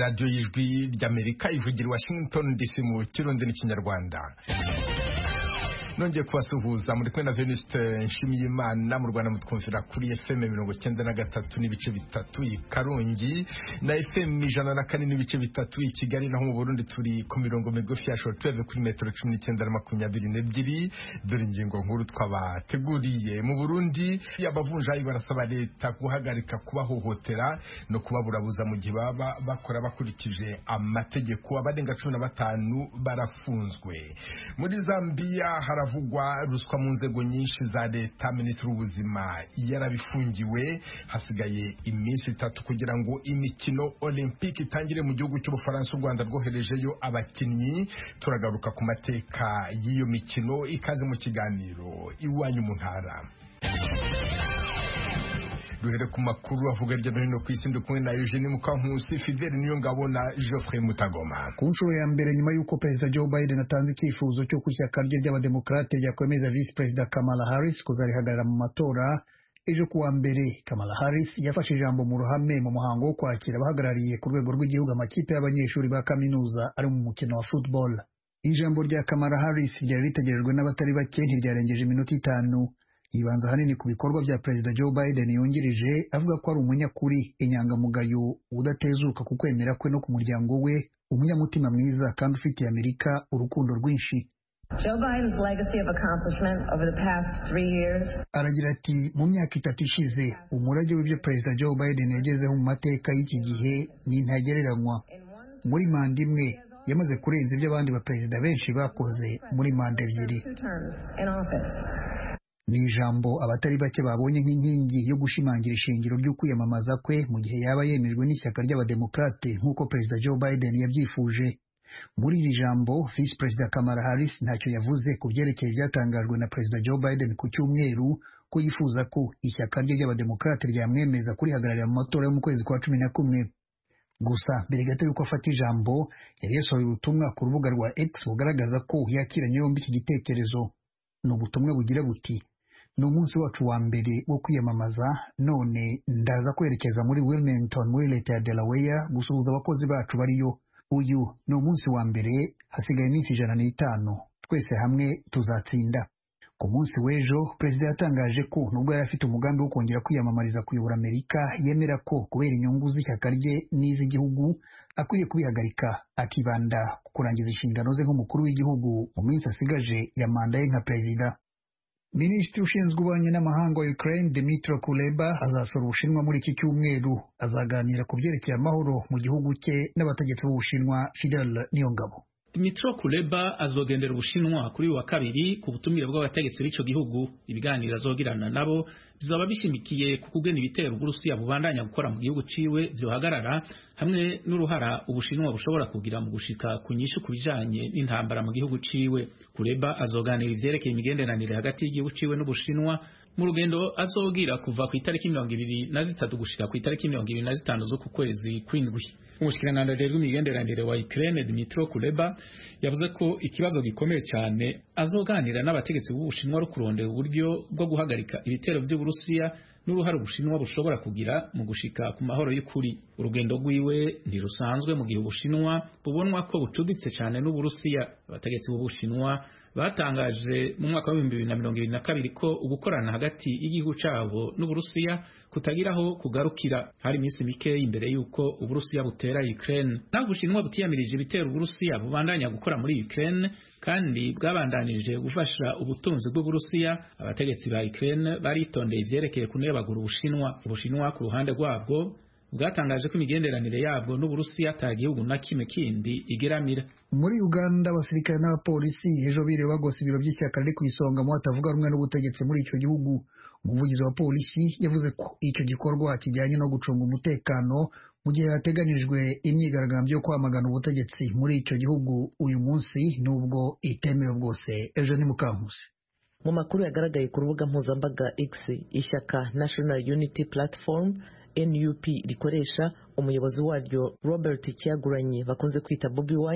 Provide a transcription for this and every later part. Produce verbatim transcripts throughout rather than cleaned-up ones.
radiyo y'ijwi ry'Amerika ivugira Washington D C mu kirundi n'ikinyarwanda. Nongeye kubasuhuza muri kumwe na Venuste Nshimiyimana mu Rwanda mutwumvira kuri F M mirongo icyenda na gatatu n'ibice bitatu i Karongi na F M ijana na kane n'ibice bitatu i Kigali, naho mu Burundi turi ku mirongo migufi ya shortwave kuri metero cumi n'icyenda na makumyabiri n'ebyiri. Dore ingingo nkuru twabateguriye. Mu Burundi abavunjayi barasaba leta guhagarika kubahohotera no kubaburabuza mu gihe baba bakora bakurikije amategeko. Abarenga cumi na batanu barafunzwe. Muri Zambia haravugwa ruswa mu nzego nyinshi za leta. Minisitiri w'ubuzima yarabifungiwe. Hasigaye iminsi itatu kugira ngo imikino Olympique itangire mu gihugu cy'Ubufaransa. U Rwanda rwoherejeyo abakinnyi. Turagaruka ku mateka y'iyo mikino. Ikaze mu kiganiro Iwanyu mu Ntara. Duhere ku makuru avuga hirya no hino ku isi, ndi kumwe na Eugenie Mukankusi, Fidel Niyongabo na Geoffrey Mutagoma. Ku nshuro ya mbere nyuma y'uko Perezida Joe Biden atanze icyifuzo cyo kwishyaka rye ry'abademokrate ryakwemeza Vice Perezida Kamala Harris kuzarihagarara mu matora, ejo kuwa mbere Kamala Harris yafashe ijambo mu ruhame mu muhango wo kwakira abahagarariye ku rwego rw'igihugu amakipe y'abanyeshuri ba kaminuza ari mu mukino wa football. Ijambo rya Kamala Harris ryari ritegerejwe n'abatari bake, ntiryarengeje iminota itanu. Yibanza hanini ku bikorwa bya Perezida Joe Biden yungirije, avuga ko ari umunyakuri, inyangamugayo, udatezuka ku kwemera kwe no ku muryango we, umunyamutima mwiza kandi ufitiye Amerika urukundo rwinshi. Joe Biden's legacy of accomplishment over the past three years. Aragira ati, mu myaka itatu ishize umurage w'ibyo Perezida Joe Biden yagezeho mu mateka y'iki gihe ni ntagereranywa. Muri manda imwe yamaze kurenza ibyo abandi baperezida benshi bakoze muri manda ebyiri. Ni ijambo abatari bake babonye nk'inkingi yo gushimangira ishingiro ryo kwiyamamaza kwe mu gihe yaba yemejwe n'ishyaka ry'abademokrate nk'uko Perezida Joe Biden yabyifuje. Muri iri jambo, Vice Perezida Kamala Harris ntacyo yavuze ku byerekeye ibyatangajwe na Perezida Joe Biden ku cyumweru ko yifuza ko ishyaka rye ry'abademokrate ryamwemeza kurihagararira mu matora yo mu kwezi kwa cumi na kumwe. Gusa mbere gato yuko afata ijambo, yari yasohoye ubutumwa ku rubuga rwa X bugaragaza ko yakiranye yombi iki gitekerezo. Ni ubutumwa bugira buti: ni umunsi wacu wa mbere wo kwiyamamaza, none ndaza kwerekeza muri Wilmington muri leta ya Delaware gusuhuza abakozi bacu bariyo. Uyu ni umunsi wa mbere, hasigaye iminsi ijana n'itanu, twese hamwe tuzatsinda. Ku munsi w'ejo, Perezida yatangaje ko nubwo yari afite umugambi wo kongera kwiyamamariza kuyobora Amerika, yemera ko kubera inyungu z'ishyaka rye n'iz'igihugu akwiye kubihagarika, akibanda ku kurangiza inshingano ze nk'umukuru w'igihugu mu minsi asigaje ya manda ye nka perezida. Minisitiri ushinzwe ububanyi n'amahanga wa Ukraine Dmytro Kuleba azasura Ubushinwa muri iki cyumweru. Azaganira ku byerekeye amahoro mu gihugu cye n'abategetsi b'Ubushinwa. Fidel Niyongabo. Dmytro Kuleba azogendera Ubushinwa kuri wa kabiri ku butumire bw'abategetsi b'ico gihugu. Ibiganiro azogirana nabo bizaba bishimikiye ku kugena ibitero Uburusiya bubandanya gukora mu gihugu ciwe byohagarara, hamwe n'uruhara Ubushinwa bushobora kugira mu gushika kunyisha kubijanye n'intambara mu gihugu ciwe. Kuleba azoganira ivyerekeye imigenderanire hagati y'igihugu ciwe n'Ubushinwa mu rugendo azogira kuva ku itariki mirongo ibiri na zitatu gushika ku itariki mirongo ibiri na zitanu zo ku kwezi kw'indwi. Umushikiranganji rero w'imigenderanire wa Ukraine Dmytro Kuleba yavuze ko ikibazo gikomeye cyane azoganira n'abategetsi b'Ubushinwa ro kurondera uburyo bwo guhagarika ibitero by'Uburusiya n'uruhare Ubushinwa bushobora kugira mu gushika ku mahoro y'ukuri. Urugendo rwiwe ntirusanzwe mu gihe Ubushinwa bubonwa ko bucuditse cyane n'Uburusiya. Abategetsi b'Ubushinwa batangaje mu mwaka wa bibiri na mirongo ibiri na kabiri ko ugukorana hagati y'igihugu cabo n'Uburusiya kutagiraho kugarukira. Hari iminsi mike imbere yuko Uburusiya butera Ukraine, naho Ubushinwa butiyamirije ibitero Uburusiya bubandanya gukora muri Ukraine kandi bwabandanije gufasha ubutunzi bw'Uburusiya. Abategetsi ba Ukraine baritondeye ivyerekeye kunebagura Ubushinwa. Ubushinwa ku ruhande rwabwo bwatangaje ko imigenderanire yabwo n'Uburusiya ata gihugu na kimwe kindi igeramira. Muri Uganda, abasirikare n'abapolisi ejo biriwe bagose ibiro by'ishyaka riri ku isonga mu batavuga rumwe n'ubutegetsi muri icyo gihugu. Umuvugizi wa polisi yavuze ko icyo gikorwa kijyanye no gucunga umutekano mu gihe hateganijwe imyigaragambyo yo kwamagana ubutegetsi muri icyo gihugu uyu munsi, nubwo itemewe bwose. Eugenie Mukankusi. Mu makuru yagaragaye ku rubuga mpuzambaga X, ishyaka National Unity Platform N U P rikoresha umuyobozi waryo Robert Kyagulanyi bakunze kwita Bobi Wine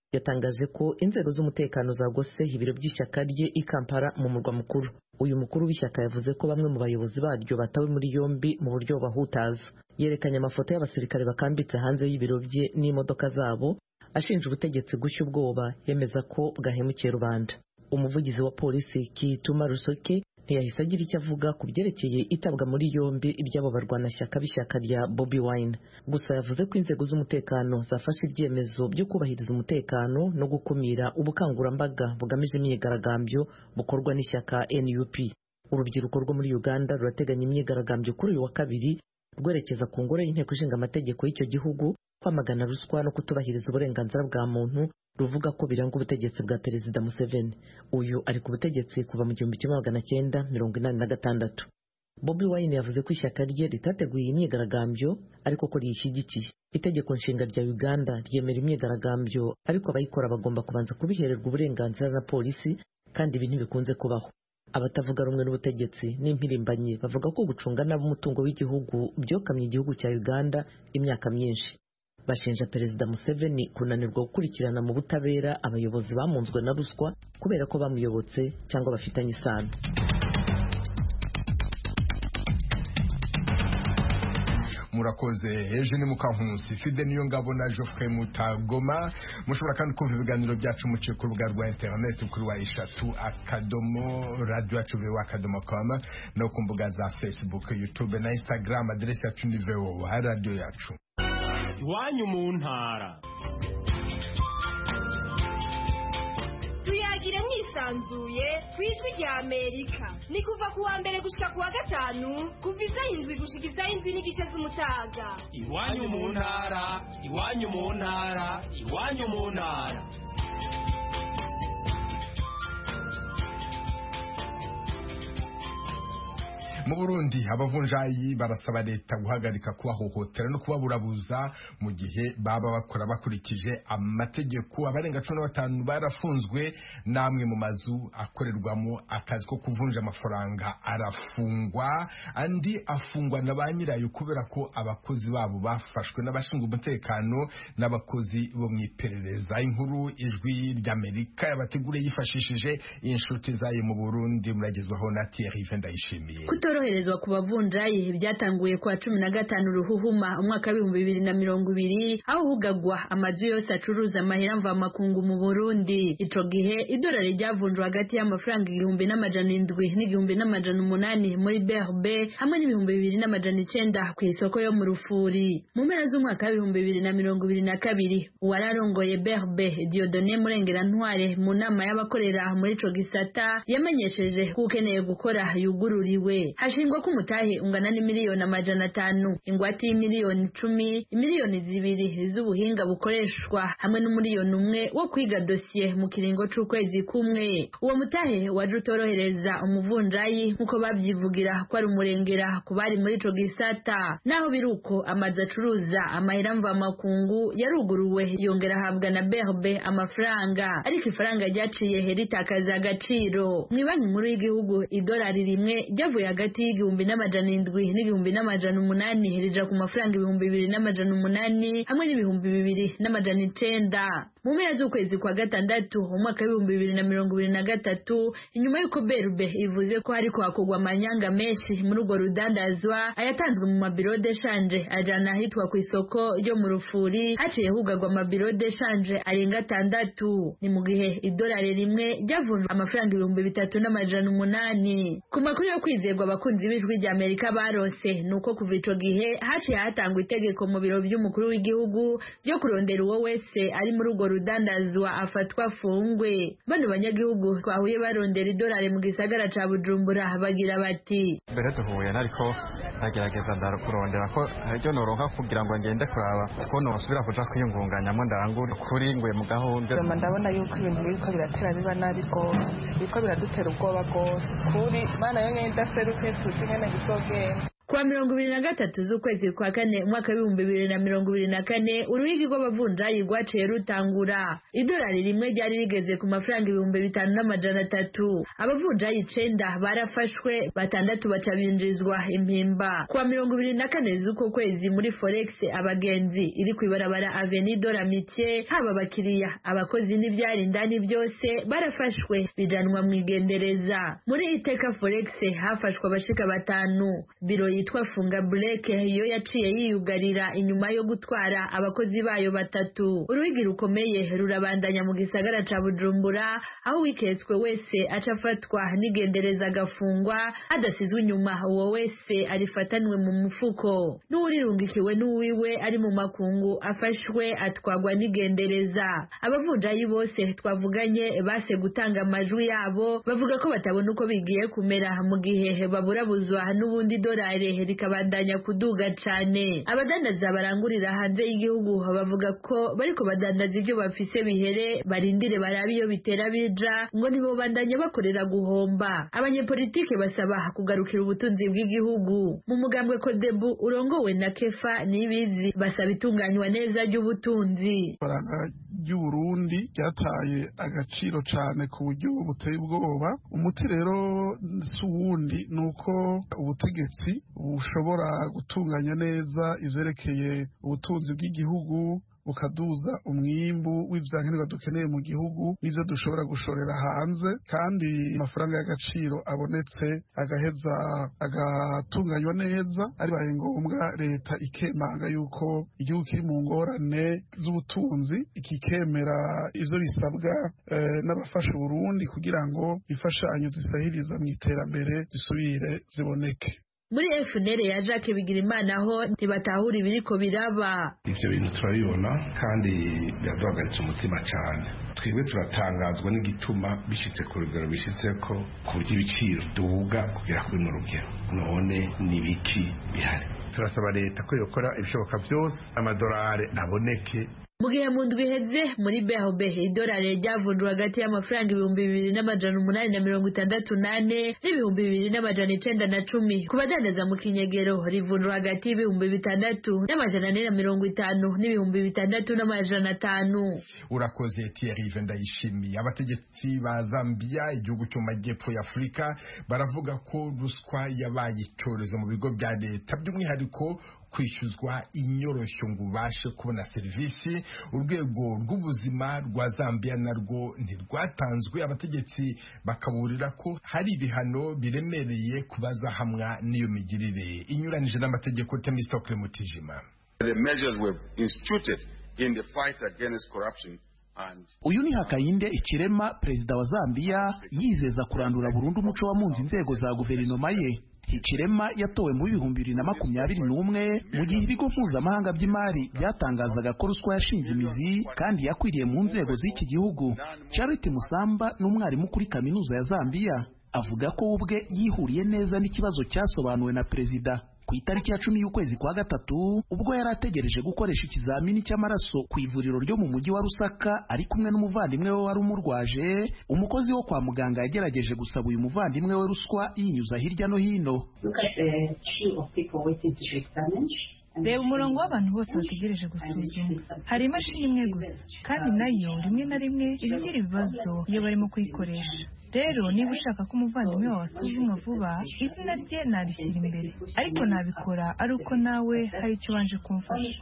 yatangaje ko inzego z'umutekano zagose ibiro by'ishyaka rye i Kampala mu murwa mukuru. Uyu mukuru w'ishyaka yavuze ko bamwe mu bayobozi baryo batawe muri yombi mu buryo bahutaza. Yerekanye amafoto y'abasirikare bakambitse hanze y'ibiro bye n'imodoka zabo, ashinja ubutegetsi gushya ubwoba, yemeza ko bwahemukiye rubanda. Umuvugizi wa polisi Kituma Rusoke ntiyahise agira icyo avuga ku byerekeye itabwa muri yombi iby'abo barwanashyaka b'ishyaka rya Bobi Wine. Gusa yavuze ko inzego z'umutekano zafashe ibyemezo byo kubahiriza umutekano no gukumira ubukangurambaga bugamije imyigaragambyo bukorwa n'ishyaka N U P. Urubyiruko rwo muri Uganda rurateganya imyigaragambyo kuri uyu wa kabiri rwerekeza ku ngoro y'inteko ishinga amategeko y'icyo gihugu kwamagana ruswa no kutubahiriza uburenganzira bwa muntu, ruvuga ko biranga ubutegetsi bwa Perezida Museveni. Uyu ari ku butegetsi kuva mu gihumbi kimwe magana cyenda mirongo inani na gatandatu. Bobi Wine yavuze ko ishyaka rye ritateguye imyigaragambyo ariko ko riyishyigikiye. Itegeko nshinga rya Uganda ryemera imyigaragambyo, ariko abayikora bagomba kubanza kubihererwa uburenganzira na polisi, kandi ibi ntibikunze kubaho. Abatavuga rumwe n'ubutegetsi n'impirimbanyi bavuga ko gucunga nabi umutungo w'igihugu byokamye igihugu cya Uganda imyaka myinshi. Bashinja Perezida Museveni kunanirwa gukurikirana mu butabera abayobozi bamunzwe na ruswa kubera ko bamuyobotse cyangwa bafitanye isano. Murakoze Eugene Mukankusi, Fide niyo ngabo na Geoffrey Mutagoma. Mushobora kandi kumva ibiganiro byacu muciye ku rubuga rwa internet kuri wa eshatu akadomo radio yacu wa akadomo com no ku mbuga za Facebook, YouTube na Instagram. Adresse yacu ni v o a radio yacu. Iwanyu mu ntara. Tuyagire mwisanzuye kwijwi rya Amerika. Ni kuva ku wa mbere gushika ku wa gatanu kuva isaha indwi gushika isaha indwi n'igice z'umutaga. Iwanyu mu ntara, iwanyu mu ntara, iwanyu mu ntara. Mu Burundi abavunjayi barasaba leta guhagarika kubahohotera no kubaburabuza mu gihe baba bakora bakurikije amategeko. Abarenga cumi na batanu barafunzwe, namwe mu mazu akorerwamo akazi ko kuvunja amafaranga arafungwa, andi afungwa na ba nyirayo kubera ko abakozi babo bafashwe n'abashinzwe umutekano n'abakozi bo mu iperereza. Inkuru Ijwi ry'Amerika yabateguriye yifashishije inshuti zayo mu Burundi, muragezwaho na Thierry Vendayishimiye. Kutoroherezwa ku bavunjayi byatanguye kwa cumi na gatanu Ruhuhuma umwaka w'ibihumbi bibiri na mirongo ibiri, aho hugagwa amazu yose acuruza amahera mva makungu mu Burundi. Ico gihe idolari ryavunjwa hagati y'amafaranga igihumbi n'amajana indwi n'igihumbi n'amajana umunani muri B R B hamwe n'ibihumbi bibiri n'amajana icenda ku isoko yo mu Rufuri. Mu mpera z'umwaka w'ibihumbi bibiri na mirongo ibiri na kabiri uwararongoye B R B Dieudonné Murengera Ntware mu nama y'abakorera muri ico gisata yamenyesheje ko ukeneye gukora yugururiwe. Hashingwa ko umutahe ungana n'imiliyoni amajana atanu, ingwate y'imiliyoni icumi, imiliyoni zibiri z'ubuhinga bukoreshwa hamwe n'umiliyoni umwe wo kwiga dosiye mu kiringo c'ukwezi kumwe. Uwo mutahe waje utorohereza umuvunjayi nkuko babyivugira ko ari umurengera ku bari muri ico gisata. Naho biruko amazu acuruza amahera mva makungu yaruguruwe yongera ahabwa na B R B amafaranga, ariko ifaranga ryaciye heritakaza agaciro. Mwibanki nkuru y'igihugu idolari rimwe ryavuye hagati y'igihumbi n'amajana indwi n'igihumbi n'amajana umunani rija ku mafaranga ibihumbi bibiri n'amajana umunani hamwe n'ibihumbi bibiri n'amajana icenda. Mu mpera z'ukwezi kwa gatandatu umwaka w'ibihumbi bibiri na mirongo ibiri na gatatu, inyuma y'uko B R B ivuze ko hariko hakogwa amanyanga menshi muri urwo rudandazwa, ayatanzwe mu mabiro de shanje ajana ahitwa ku isoko ryo mu Rufuri, haciye hugagwa amabiro de shanje arenga atandatu. Ni mu gihe idolari rimwe ryavunjwa amafaranga ibihumbi bitatu n'amajana umunani. Ku makuru yo kwizerwa abakunzi b'Ijwi ry'Amerika barose nuko kuva ico gihe haciye hatangwa itegeko mu biro by'umukuru w'igihugu ryo kurondera uwo wese ari muri urwo rudandazwa afatwa afungwe. Bano banyagihugu twahuye barondera idolari mu gisagara ca Bujumbura bagira bati: mbere duhuye nariko ndagerageza ndakurondera ko haryo noronka kugira ngo ngende kuraba ko nosubira kuja kwiyungunganyamo ndangura kuri ngwe mu gahunda. Ndabona yuko ibintu biriko biratera biba nabi gose, biriko biradutera ubwoba gose kuri mana yo ngenda serutse tuzi ngene gizogenda. Kwa mirongo ibiri na gatatu z'ukwezi kwa kane umwaka w'ibihumbi bibiri na mirongo ibiri na kane uruhigi rw'abavunjayi rwaciye rutangura. Idolari rimwe ryari rigeze ku mafaranga ibihumbi bitanu n'amajana atatu. Abavunjayi icenda barafashwe, batandatu baca binjizwa impimba. Kwa mirongo ibiri na kane z'uko kwezi muri Forex abagenzi iri kwibarabara Avenue de l'Amitié, haba abakiriya abakozi n'ivyari indani byose barafashwe bijanwa mu igendereza. Muri Iteka Forex hafashwe abashika batanu. Biro yitwa Funga Break yo yaciye yiyugarira inyuma yo gutwara abakozi bayo batatu. Uruhigi rukomeye rurabandanya mu gisagara ca Bujumbura, aho wiketswe wese aca afatwa n'igendereza agafungwa, adasizwe inyuma uwo wese arifatanwe mu mufuko. N'uwurirungikiwe n'uwiwe ari mu makungu afashwe atwagwa n'igendereza. Abavunjayi bose twavuganye base gutanga amajwi yabo, bavuga ko batabona uko bigiye kumera mu gihe baburabuzwa n'ubundi dolari rikabandanya kuduga cane. Abadandaza barangurira hanze y'igihugu bavuga ko bariko badandaza ibyo bafise bihere, barindire barabe iyo bitera bija ngo nibo bandanye bakorera guhomba. Abanyepolitike basaba kugarukira ubutunzi bw'igihugu. Mu mugambwe Kodebu urongowe na Kefa Nibizi basaba itunganywa neza ry'ubutunzi. ry'Uburundi ryataye agaciro cane ku buryo buteye ubwoba. Umuti rero si uwundi nuko ubutegetsi bushobora gutunganya neza ivyerekeye ubutunzi bw'igihugu, bukaduza umwimbu w'ivyankenerwa dukeneye mu gihugu n'ivyo dushobora gushorera hanze, kandi amafaranga y'agaciro abonetse agaheza agatunganywa neza. Aribaye ngombwa leta ikemanga yuko igihugu kiri mu ngorane z'ubutunzi, ikikemera ivyo bisabwa eh, n'abafasha Burundi kugira ngo imfashanyo zisahiriza mu iterambere zisubire ziboneke. Muri F N L ya Jacques Bigirimana ho ntibatahura ibiriko biraba. Ivyo bintu turabibona kandi byaduhagaritse umutima cyane. Twebwe turatangazwa n'igituma bishitse ku rugero bishitseko ku by'ibiciro duhuga kugera kuri mu rugero. None nibiki bihari? Turasaba leta ko yokora ibishoboka byose amadolari aboneke. Mu gihe mu ndwi iheze muri B H B idolari ryavunjwa hagati y'amafaranga ibihumbi bibiri n'amajana umunani na mirongo itandatu nane n'ibihumbi bibiri n'amajana icenda na cumi. Ku badandaza mu kinyegero rivunjwa hagati y'ibihumbi bitandatu n'amajana ane na mirongo itanu n'ibihumbi bitandatu n'amajana atanu. Urakoze Thierry Vendayishimiye. Abategetsi ba Zambia, igihugu cyo mu majyepfo ya Afurika, baravuga ko ruswa yabaye icyorezo mu bigo bya leta, by'umwihariko kwishyuzwa inyoroshyo ngo ubashe kubona serivisi. Urwego rw'ubuzima rwa Zambia narwo ntirwatanzwe, abategetsi bakaburira ko hari ibihano biremereye kubazahamwa n'iyo migirire inyuranije n'amategeko. Temistokle Mutijima. The measures were instituted in the fight against corruption. Uyu ni Hakainde Ikirema, perezida wa Zambia, yizeza kurandura burundu umuco wa munzi inzego za guverinoma ye. Ikirema yatowe mu bihumbi bibiri na makumyabiri n'umwe mu gihe ibigo mpuzamahanga by'imari byatangazaga ko ruswa yashinze imizi kandi yakwiriye mu nzego z'iki gihugu. Charity Musamba n'umwarimu kuri kaminuza ya Zambia avuga ko ubwe yihuriye neza n'ikibazo cyasobanuwe na perezida ku itariki ya cumi y'ukwezi kwa gatatu, ubwo yari ategereje gukoresha ikizamini cy'amaraso ku ivuriro ryo mu mujyi wa Rusaka ari kumwe n'umuvandimwe we wari umurwaje. Umukozi wo kwa muganga yagerageje gusaba uyu muvandimwe we ruswa yinyuza hirya no hino. Reba umurongo w'abantu bose bategereje gusuzuma. Hari imashini imwe gusa, kandi nayo rimwe na rimwe ibigira ibibazo iyo barimo kuyikoresha. Rero niba ushaka ko umuvandimwe wawe asuzumwa vuba, izina rye narishyira imbere, ariko nabikora ari uko nawe hari icyo wanje kumfasha.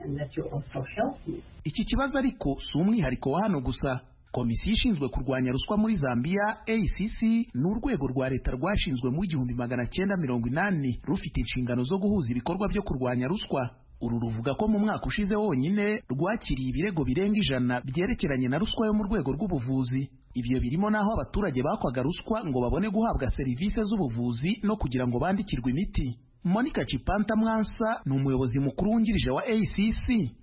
Iki kibazo ariko si umwihariko wa hano gusa. Komisiyo ishinzwe kurwanya ruswa muri Zambia A C C ni urwego rwa leta rwashinzwe mu igihumbi magana cyenda mirongo inani rufite inshingano zo guhuza ibikorwa byo kurwanya ruswa. Uru ruvuga ko mu mwaka ushize wonyine rwakiriye ibirego birenga ijana byerekeranye na ruswa yo mu rwego rw'ubuvuzi. Ibyo birimo naho abaturage bakwaga ruswa ngo babone guhabwa serivisi z'ubuvuzi no kugira ngo bandikirwe imiti. Monica Chipanta Mwansa ni umuyobozi mukuru wungirije wa A C C.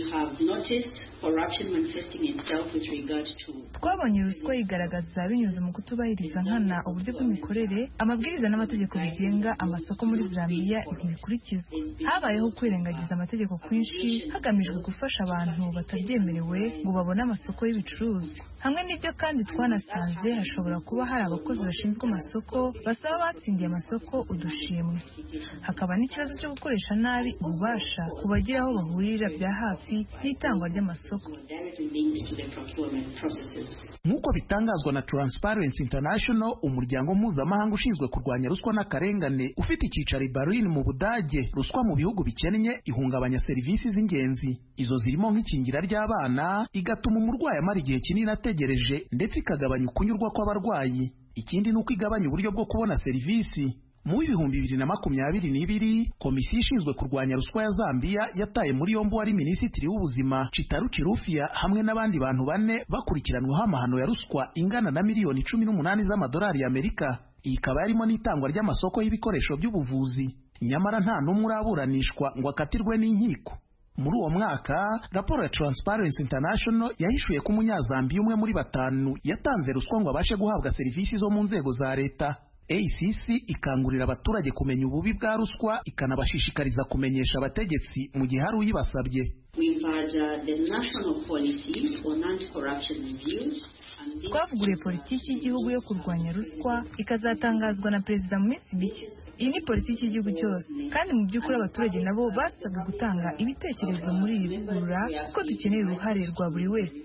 Twabonye ruswa yigaragaza binyuze mu kutubahiriza nkana uburyo bw'imikorere, amabwiriza n'amategeko bigenga amasoko muri Zambia ntibikurikizwa. Habayeho kwirengagiza amategeko kwinshi hagamijwe gufasha abantu batabyemerewe ngo babone amasoko y'ibicuruzwa. Hamwe n'ibyo kandi twanasanze hashobora kuba hari abakozi bashinzwe amasoko basaba batsindiye amasoko udushimwe. hakaba n'ikibazo cyo gukoresha nabi ububasha ku bagira aho bahurira bya hafi n'itangwa ry'amasoko. nk'uko bitangazwa na Transparency International, umuryango mpuzamahanga ushinzwe kurwanya ruswa n'akarengane ufite icyicaro i Berlin mu Budage, ruswa mu bihugu bikennye ihungabanya serivisi z'ingenzi. Izo zirimo nk'ikingira ry'abana, igatuma umurwayi amara igihe kinini ategereje, ndetse ikagabanya ukunyurwa kw'abarwayi. Ikindi ni uko igabanya uburyo bwo kubona serivisi. Mu bihumbi bibiri na makumyabiri n'ibiri, komisiyo ishinzwe kurwanya ruswa ya Zambia yataye muri yombi wari minisitiri w'ubuzima Chitaru Chirufia hamwe n'abandi bantu bane bakurikiranweho amahano ya ruswa ingana na miliyoni cumi n'umunani z'amadolari y'Amerika. Iyi ikaba yarimo n'itangwa ry'amasoko y'ibikoresho by'ubuvuzi. Nyamara nta n'umwe uraburanishwa ngo akatirwe n'inkiko. Muri uwo mwaka, raporo ya Transparency International yahishuye ko umunyazambiya umwe muri batanu yatanze ruswa ngo abashe guhabwa serivisi zo mu nzego za leta. A C C ikangurira abaturage kumenya ububi bwa ruswa, ikanabashishikariza kumenyesha abategetsi mu gihe hari uyibasabye. Twavuguriye politiki y'igihugu yo kurwanya ruswa ikazatangazwa na perezida mu minsi mike. Iyi ni politiki y'igihugu cyose, kandi mu by'ukuri abaturage nabo basabwe gutanga ibitekerezo muri iri vugurura kuko dukeneye uruhare rwa buri wese.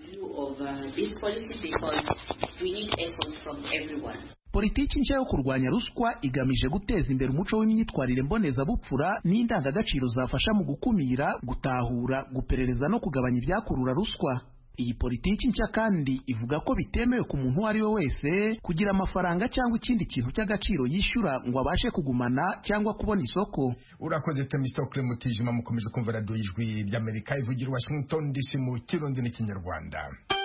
Politiki nshya yo kurwanya ruswa igamije guteza imbere umuco w'imyitwarire mbonezabupfura n'indangagaciro zafasha mu gukumira, gutahura, guperereza no kugabanya ibyakurura ruswa. Iyi politiki nshya kandi ivuga ko bitemewe ku muntu uwo ari we wese kugira amafaranga cyangwa ikindi kintu cy'agaciro yishyura ngo abashe kugumana cyangwa kubona isoko. Urakoze Temistokle Mutijima, mukomeje kumva radio y'Ijwi ry'Amerika ivugira Washington D C mu Kirundi n'Ikinyarwanda.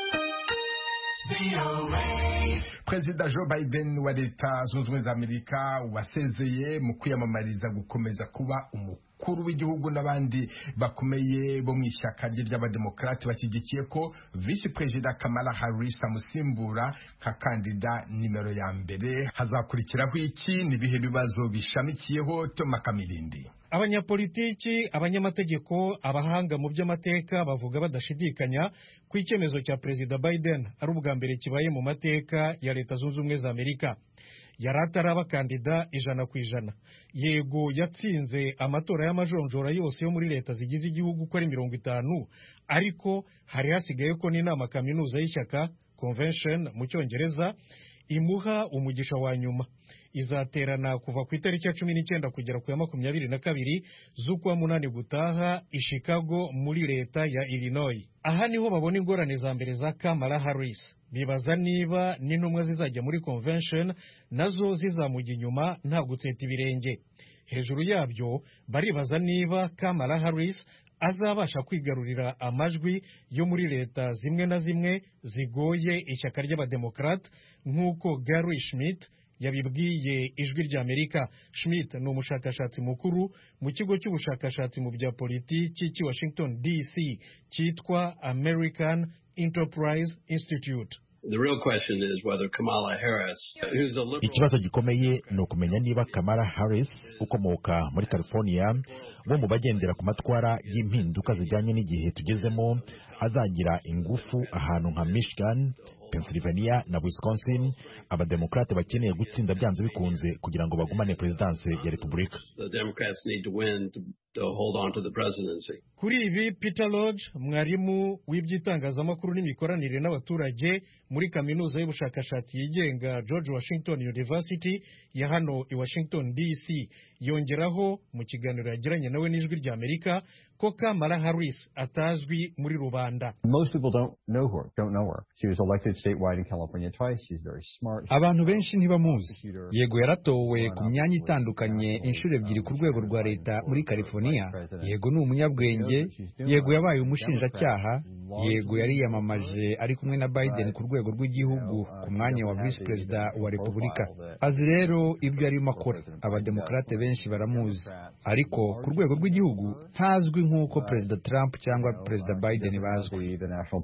Perezida Joe Biden wa Leta Zunze Ubumwe za Amerika wasezeye mu kwiyamamariza gukomeza kuba umukuru w'igihugu, n'abandi bakomeye bo mu ishyaka rye ry'abademokrati bashyigikiye ko Vice Perezida Kamala Harris amusimbura nka kandida nimero ya mbere. Hazakurikiraho iki? Ni bihe bibazo bishamikiyeho? Toma Kamilindi. Abanyapolitiki, abanyamategeko, abahanga mu by'amateka bavuga badashidikanya ku icyemezo cya Perezida Biden ari ubwa mbere kibaye mu mateka ya Leta Zunze Ubumwe za Amerika. Yari ataraba kandida ijana ku ijana. Yego yatsinze amatora y'amajonjora yose yo muri leta zigize igihugu ko ari mirongo itanu, ariko hari hasigaye ko n'inama kaminuza y'ishyaka convention mu Cyongereza imuha umugisha wa nyuma. Izaterana kuva ku itariki ya cumi n'icyenda kugera ku ya makumyabiri na kabiri z'ukwa munani gutaha i Chicago muri leta ya Illinois. Aha niho babona ingorane za mbere za Kamala Harris. Bibaza niba n'intumwa zizajya muri convention nazo zizamujya inyuma nta gutseta ibirenge. Hejuru yabyo baribaza niba Kamala Harris azabasha kwigarurira amajwi yo muri leta zimwe na zimwe zigoye ishyaka ry'abademokrate nk'uko Gary Schmidt yabibwiye Ijwi ry'Amerika. Schmidt ni umushakashatsi mukuru mu kigo cy'ubushakashatsi mu bya politiki cy'i Washington D C cyitwa American Enterprise Institute. Ikibazo gikomeye ni ukumenya niba Kamala Harris ukomoka muri California, wo mu bagendera ku matwara y'impinduka zijyanye n'igihe tugezemo, azagira ingufu ahantu nka Michigan, Pennsylvania na Wisconsin abademokrate bakeneye gutsinda byanze bikunze kugira ngo bagumane presidence ya Repubulika. Kuri ibi Peter Lodge, mwarimu w'iby'itangazamakuru n'imikoranire n'abaturage muri kaminuza y'ubushakashatsi yigenga George Washington University ya hano i Washington D C, yongeraho mu kiganiro yagiranye nawe n'Ijwi ry'Amerika ko Kamala Harris atazwi muri rubanda. Most people don't know her, don't know her. She was elected statewide in California twice. She's very smart. Abantu benshi ntibamuzi. Yego yaratowe ku myanya itandukanye inshuro ebyiri ku rwego rwa leta muri California. Yego ni umunyabwenge. Yego yabaye umushinjacyaha. Yego yariyamamaje ari kumwe na Biden ku rwego rw'igihugu ku mwanya wa vice perezida wa Repubulika. Azi rero ibyo arimo akora. Abademokrate benshi baramuzi, ariko ku rwego rw'igihugu ntazwi nk'uko Perezida Trump cyangwa Perezida Biden bazwi.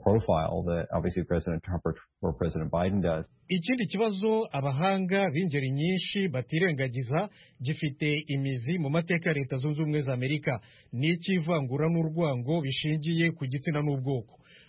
Ikindi kibazo abahanga b'ingeri nyinshi batirengagiza gifite imizi mu mateka ya Leta Zunze Ubumwe za Amerika, ni icy'ivangura n'urwango bishingiye ku gitsina n'ubwoko.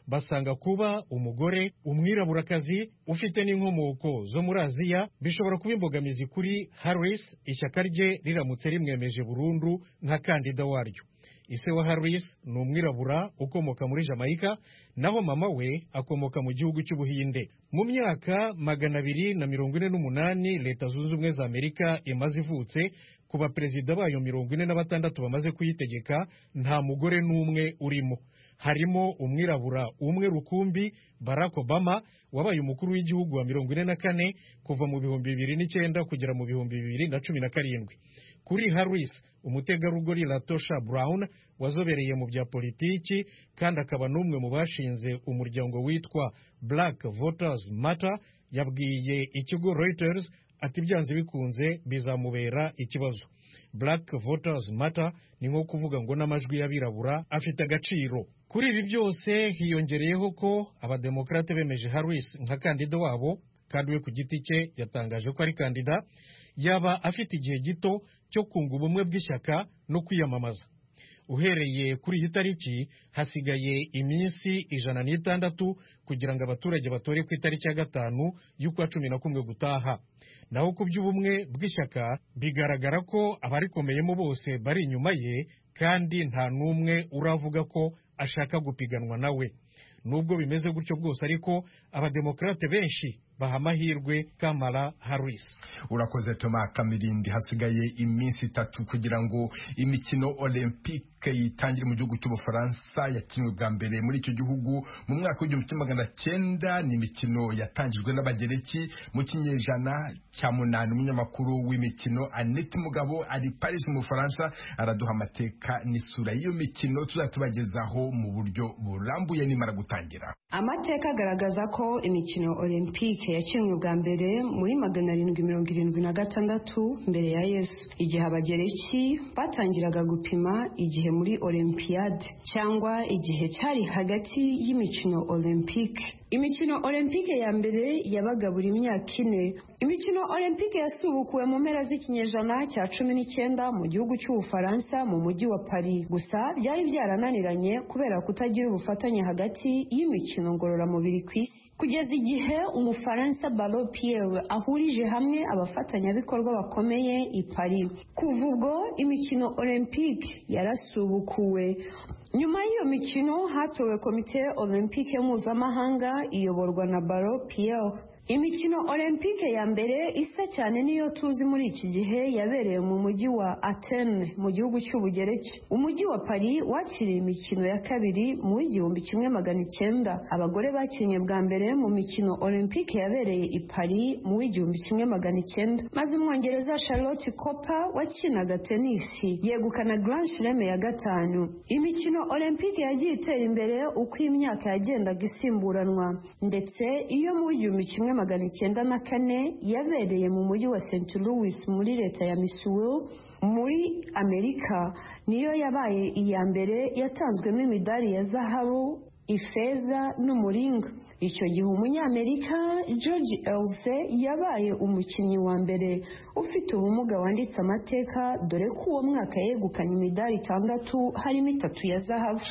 basanga kuba umugore umwiraburakazi ufite n'inkomoko zo muri Aziya bishobora kuba imbogamizi kuri Harris ishyaka rye riramutse rimwemeje burundu nka kandida waryo. Ise wa Harris ni umwirabura ukomoka muri Jamaica, naho mama we akomoka mu gihugu cy'Ubuhinde. Mu myaka magana abiri na mirongo ine n'umunani Leta Zunze Ubumwe za Amerika imaze ivutse, ku baperezida bayo mirongo ine na batandatu bamaze kuyitegeka nta mugore n'umwe urimo. Harimo umwirabura umwe rukumbi, Barack Obama, wabaye umukuru w'igihugu wa mirongo ine na kane kuva mu bihumbi bibiri n'icyenda kugera mu bihumbi bibiri na cumi na karindwi. Kuri Harris, umutegarugori Latosha Brown wazobereye mu bya politiki kandi akaba n'umwe mu bashinze umuryango witwa Black Voters Matter, yabwiye ikigo Reuters ati byanze bikunze bizamubera ikibazo. Black Voters Matter ni nko kuvuga ngo n'amajwi y'abirabura afite agaciro. Kuri ibi byose hiyongereyeho ko abademokrate bemeje Harris nka kandida wabo, kandi we ku giti cye yatangaje ko ari kandida, yaba afite igihe gito cyo kunga ubumwe bw'ishyaka no kwiyamamaza. Uhereye kuri iyi tariki hasigaye iminsi ijana n'itandatu kugira ngo abaturage batore ku itariki ya gatanu y'ukwa cumi na kumwe gutaha. Naho ku by'ubumwe bw'ishyaka bigaragara ko abarikomeyemo bose bari inyuma ye, kandi nta n'umwe uravuga ko ashaka gupiganwa nawe. Nubwo bimeze gutyo bwose ariko abademokrate benshi baha amahirwe Kamala Harris. Urakoze Thomas Kamirindi. Hasigaye iminsi itatu kugira ngo imikino Olympique yitangire mu gihugu cy'Ubufaransa yakinwe bwa mbere muri icyo gihugu mu mwaka w'igihumbi kimwe magana cyenda. Ni imikino yatangijwe n'abagereki mu kinyejana cya munani. Umunyamakuru w'imikino Annette Mugabo ari Paris mu Bufaransa araduha amateka n'isura y'iyo mikino tuzatubagezaho mu buryo burambuye nimara gutangira. Amateka agaragaza ko imikino Olympique yakinwe bwa mbere muri magana arindwi mirongo irindwi na gatandatu mbere ya Yesu, igihe abagereki batangiraga gupima igihe muri Olympiade, cyangwa igihe cyari hagati y'imikino Olympique. Imikino Olympique ya mbere yabaga buri myaka ine. Imikino Olympique yasubukuwe mu mpera z'ikinyejana cya cumi n'icyenda mu gihugu cy'Ubufaransa mu mujyi wa Paris. Gusa byari byarananiranye kubera kutagira ubufatanye hagati y'imikino ngororamubiri ku isi, kugeza igihe umufaransa Ballot Pierre ahurije hamwe abafatanyabikorwa bakomeye i Paris. Kuva ubwo imikino Olympique yarasubukuwe. Nyuma y'iyo mikino hatowe komite Olympique mpuzamahanga iyoborwa na Ballot Pierre. Imikino Olympique ya mbere isa cyane niyo tuzi muri iki gihe yabereye mu mujyi wa Athens mu gihugu cy'Ubugereki. Umujyi wa Paris wakiriye imikino ya kabiri mu igihumbi kimwe magana icyenda. Abagore bakinnye bwa mbere mu mikino Olympique yabereye i Paris mu igihumbi kimwe magana icyenda, maze umwongereza Charlotte Cooper wakinaga tenisi yegukana Grand Slam ya gatanu. Imikino Olympique yagiye itera imbere uko imyaka yagendaga isimburanwa, ndetse iyo mu igihumbi kimwe magana icyenda na kane yabereye mu mujyi wa Saint Louis muri leta ya Missouri muri Amerika, niyo yabaye iya mbere yatanzwemo imidari ya zahabu, ifeza n'umuringa. Icyo gihe umunyamerika George Else yabaye umukinnyi wa mbere ufite ubumuga wanditse amateka, dore ko uwo mwaka yegukanye imidari itandatu harimo itatu ya zahabu.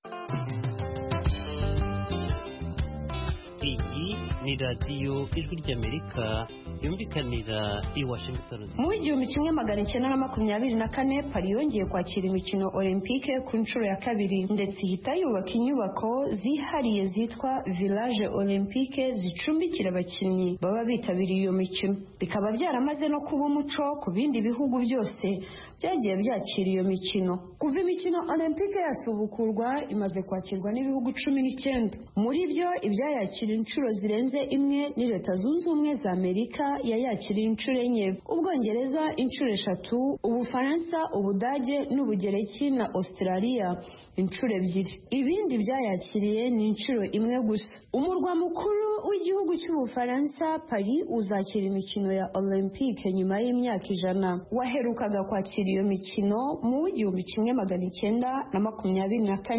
Ni radiyo ijwi ry'Amerika yumvikanira i Washington. Mu igihumbi kimwe magana cyenda na makumyabiri na kane Paris yongeye kwakira imikino Olympique ku nshuro ya kabiri, ndetse ihita yubaka inyubako zihariye zitwa Village Olympique zicumbikira abakinnyi baba bitabiriye iyo mikino. Bikaba byaramaze no kuba umuco ku bindi bihugu byose byagiye byakira iyo mikino. Kuva imikino Olympique yasubukurwa imaze kwakirwa n'ibihugu cumi n'icyenda. Muri byo ibyayakira inshuro zirenze imwe ni Leta Zunze Ubumwe za Amerika yayakiriye inshuro enye, Ubwongereza inshuro eshatu, Ubufaransa, Ubudage n'Ubugereki na Australia inshuro ebyiri. Ibindi byayakiriye ni inshuro imwe gusa. Umurwa mukuru w'igihugu cy'Ubufaransa Paris uzakira imikino ya Olympique nyuma y'imyaka ijana. Waherukaga kwakira iyo mikino mu igihumbi kimwe magana icyenda na makumyabiri na kane.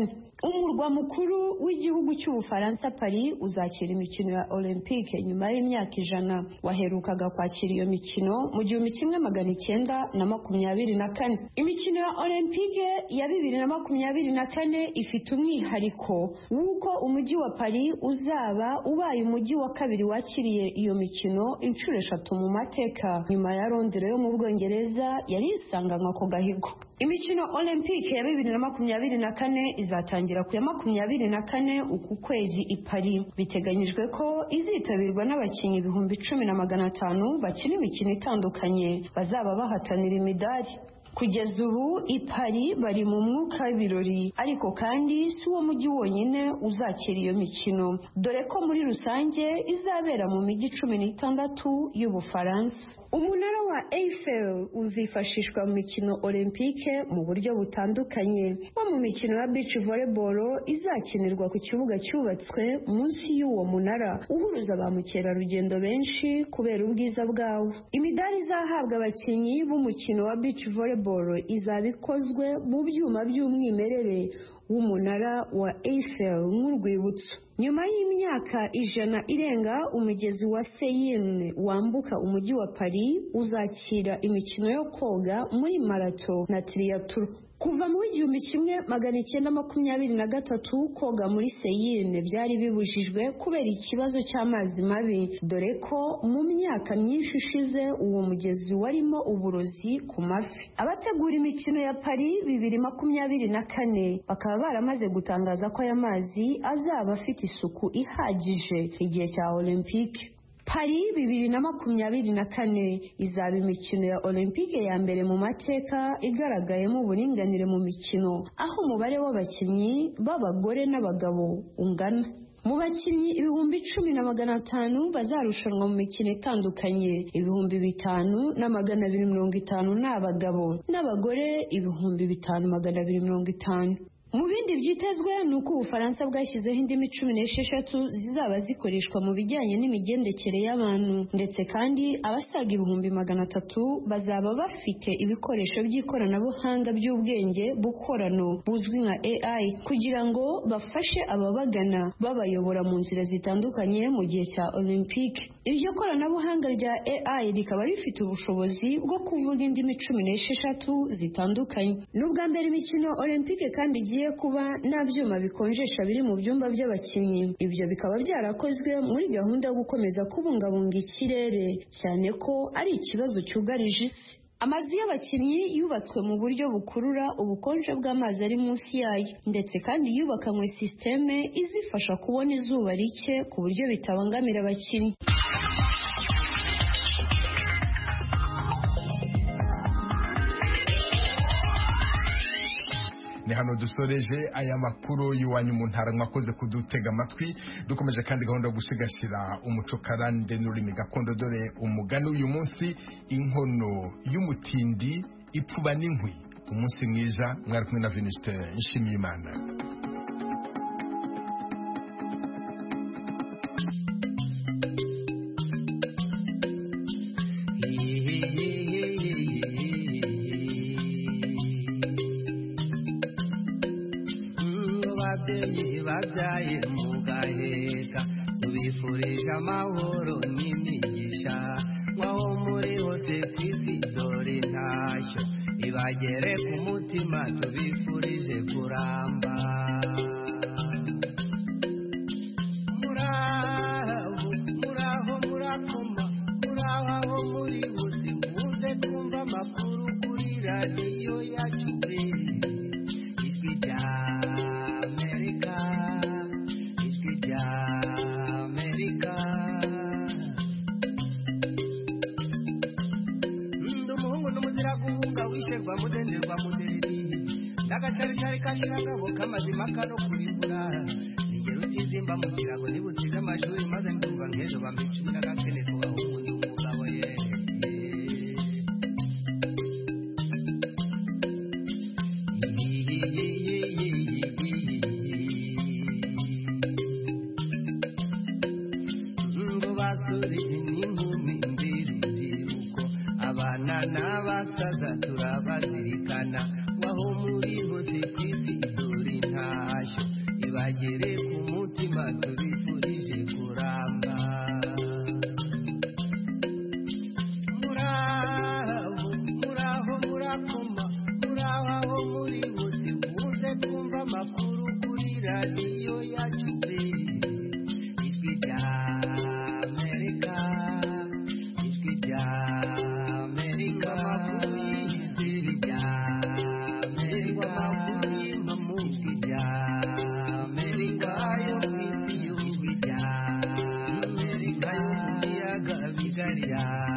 umurwa mukuru w'igihugu cy'ubufaransa Paris uzakira imikino ya Olympique nyuma y'imyaka ijana waherukaga kwakira iyo mikino mu gihumbi kimwe magana icyenda na makumyabiri na kane. Imikino ya Olympique ya bibiri na makumyabiri na kane ifite umwihariko w'uko umujyi wa Paris uzaba ubaye umujyi wa kabiri wakiriye iyo mikino inshuro eshatu mu mateka nyuma ya Londres yo mu Bwongereza yari isanganywe ako gahigo. Imikino Olympique ya bibiri na makumyabiri na kane izatangira ku ya makumyabiri na kane uku kwezi i Paris. Biteganyijwe ko izitabirwa n'abakinnyi ibihumbi cumi na magana atanu bakina imikino itandukanye bazaba bahatanira imidari. Kugeza ubu i Paris bari mu mwuka w'ibirori, ariko kandi si uwo mujyi wonyine uzakira iyo mikino, dore ko muri rusange izabera mu mijyi cumi n'itandatu y'Ubufaransa. Umunara wa Eiffel uzifashishwa mu mikino Olympique mu buryo butandukanye, nko mu mikino ya beach volleyball izakinirwa ku kibuga cyubatswe munsi y'uwo munara uhuruza ba mukerarugendo benshi kubera ubwiza bwawo. Imidari izahabwa abakinnyi b'umukino wa beach volleyball izaba ikozwe mu byuma by'umwimerere w'umunara wa Eiffel nk'urwibutso. Nyuma y'imyaka ijana irenga, umugezi wa Seine wambuka umujyi wa Paris uzakira imikino yo koga muri marato na triathlon. Kuva mu igihumbi kimwe magana icyenda makumyabiri na gatatu koga muri Seine byari bibujijwe kubera ikibazo cy'amazi mabi, dore ko mu myaka myinshi ishize uwo mugezi warimo uburozi ku mafi. Abategura imikino ya Paris bibiri makumyabiri na kane bakaba baramaze gutangaza ko aya mazi azaba afite isuku ihagije igihe cya Olympique. Paris bibiri na makumyabiri na kane izaba imikino ya Olympique ya mbere mu mateka igaragayemo uburinganire mu mikino, aho umubare w'abakinnyi b'abagore n'abagabo ungana. Mu bakinnyi ibihumbi cumi na magana atanu bazarushanwa mu mikino itandukanye, ibihumbi bitanu na magana abiri mirongo itanu ni abagabo n'abagore ibihumbi bitanu magana abiri mirongo itanu. Mu bindi byitezwe ni uko Ubufaransa bwashyizeho indimi cumi n'esheshatu zizaba zikoreshwa mu bijyanye n'imigendekere y'abantu, ndetse kandi abasaga ibihumbi magana atatu bazaba bafite ibikoresho by'ikoranabuhanga by'ubwenge bukorano buzwi nka A I kugira ngo bafashe ababagana babayobora mu nzira zitandukanye mu gihe cya Olympique. Iryo koranabuhanga rya A I rikaba rifite ubushobozi bwo kuvuga indimi cumi n'esheshatu zitandukanye. N'ubwa mbere imikino Olympique kandi igiye kuba nta byuma bikonjesha biri mu byumba by'abakinnyi. Ibyo bikaba byarakozwe muri gahunda yo gukomeza kubungabunga ikirere, cyane ko ari ikibazo cyugarije isi. Amazu y'abakinnyi yubatswe mu buryo bukurura ubukonje bw'amazi ari munsi yayo, ndetse kandi yubakanywe sisiteme izifasha kubona izuba rike ku buryo bitabangamira abakinnyi. Ni hano dusoreje aya makuru y'iwanyu mu ntara, mwakoze kudutega amatwi. Dukomeje kandi gahunda yo gusigasira umuco karande n'ururimi gakondo, dore umugani uyu munsi: inkono y'umutindi ipfuba n'inkwi. Umunsi mwiza, mwari kumwe na Venuste Nshimiyimana. Babyaye mugaheka tubifurije amahoro n'imigisha, mwaho muri hose ku isi dore ntashyo ibagere ku mutima, tubifurije kuramba. Muraho muraho murakoma, muraho aho muri hose muze kumva amakuru kuri radiyo yacu, ijwi rya mudenderwa mudereri ndagacaricari kashirangabo kamazima kano kurimbura ingero utizimba mu kirago nibutije amashuri maze ndumva nk'ejo bambicumi n'agakene kubaho ubundi umugabo ye ngo basuri n'inkumi mbirubyiruko, abana n'abasaza turabazirikana, waho muri hose ku isi dore ntashyo bagere ku mutima tubifurije kuramba muraho muraho murakoma muraho aho muri bose muze twumva amakuru kuri radiyo yacu ijwi rya Amerika ijwi rya Amerika amakuru y'ijwi rya Amerika amakuru y'impamu ijwi rya Amerika yo ku isi y'ijwi rya Amerika yo mu biyaga bigari ya